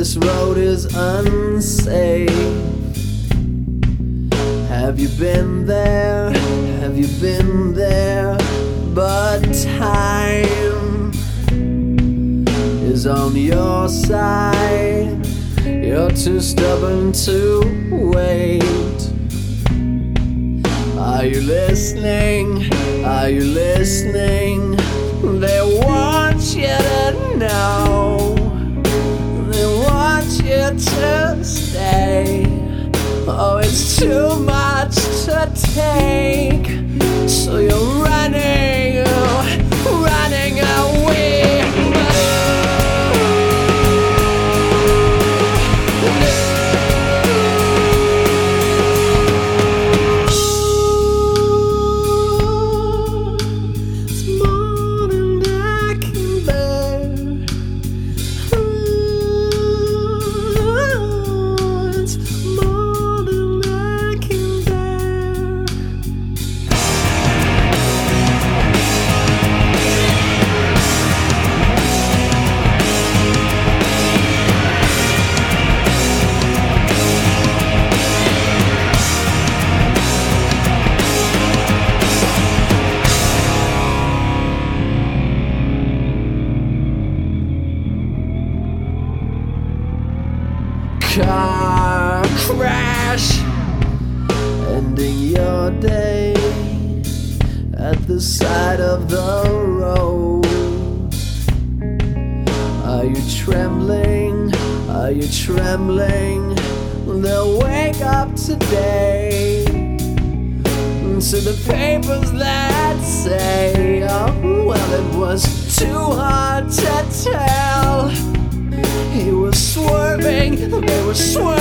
This road is unsafe. Have you been there? Have you been there? But time is on your side. You're too stubborn to wait. Are you listening? Are you listening? They want you to know. They want you to stay. Oh, it's too much to take. So you're running, running away. Car crash, ending your day at the side of the road. Are you trembling? Are you trembling? They'll wake up today to the papers that say, oh, well, it was too hard to tell. He was swerving, they were swerving.